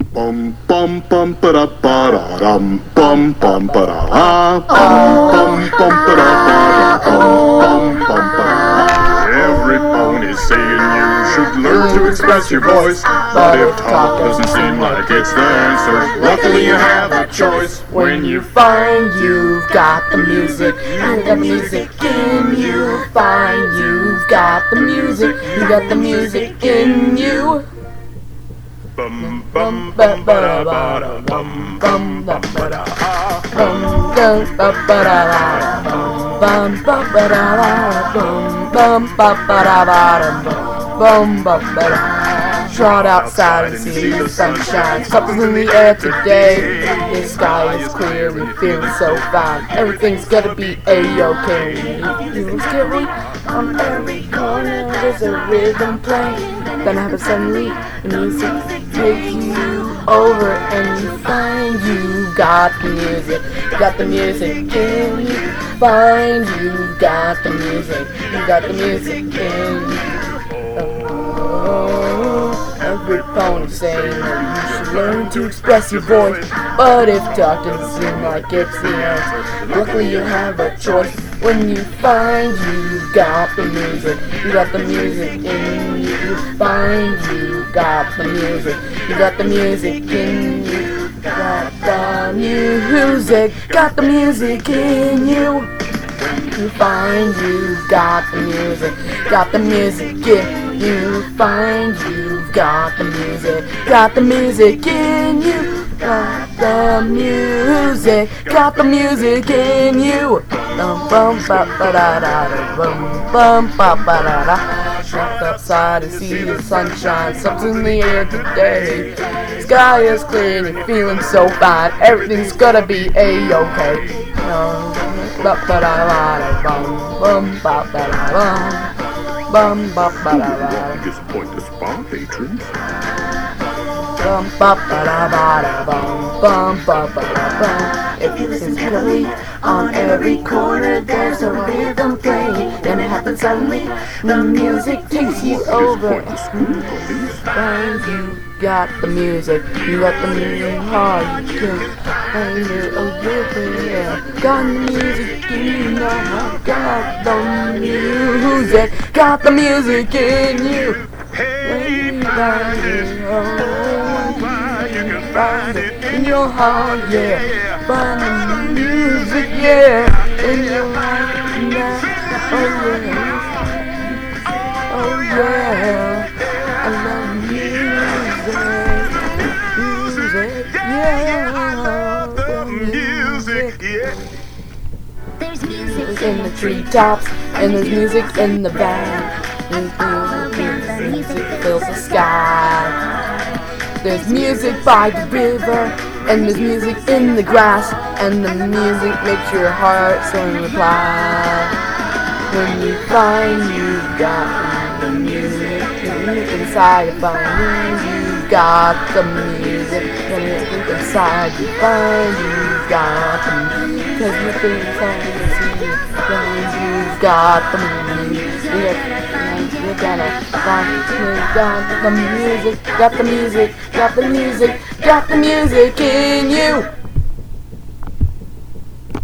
Bum bum bum ba da ba da dum bum bum ba da bum bum ba da bum bum ba da. Every bone is saying you should learn to express your voice, but if talk doesn't seem like it's the answer, luckily you have a choice. When you find you've got the music, you got the music in you. Find you've got the music, you got the music in you. Bum bum bum ba da ba da bum bum bum ba da Bum bum ba ba da da bum bum ba da da bum ba ba da da bum ba ba da. Trot outside and see the sunshine. Something's in the air today. The sky is clear, we feel so fine. Everything's gonna be a-okay. Let's get me on every corner. There's a rhythm playing. Then happen suddenly, the music takes you over, and you find you got the music. Got the music in you. Find you got the music. You got the music in you. Every pony saying that you should learn to express your voice, but if talk doesn't seem like it's the answer, luckily you have a choice. When you find you got the music, you got the music in you. You find you got the music, you got the music in you. Got the music, got the music in you. You find you got the music, got the music in you. Find you've got the music in you. Got the music, got the music in you. Bum bum ba ba da da bum bum ba ba da da. Step outside and see the sunshine. Something's in the air today. The sky is clear and you're feeling so fine. Everything's gonna be a-okay. Ba ba da da bum bum ba ba da bum bum ba ba da da. Disappoint the spa patrons. Bum ba ba da ba da bum ba ba da bum. Everything's clearly on every corner. There's a rhythm playing. Then it happens suddenly. The music takes you over. Find you got the music. You got the music hard. You can find it over there. Got the music in you. Got the music. Got the music in you. Hey, Find it, oh, you can find it in your heart, yeah. Find the music, yeah, in your heart, yeah. Oh yeah, oh yeah. I love music, yeah. the music, yeah. There's music in the treetops, and there's music in the band. Music fills the sky. There's music by the river, and there's music in the grass, and the music makes your heart sing and reply. When you find you've got the music inside, you find you've got the music, and it's deep inside, you find you've got the music, 'cause you think inside you see, you've got the music. You're gonna find you got the music, got the music, got the music, got the music in you.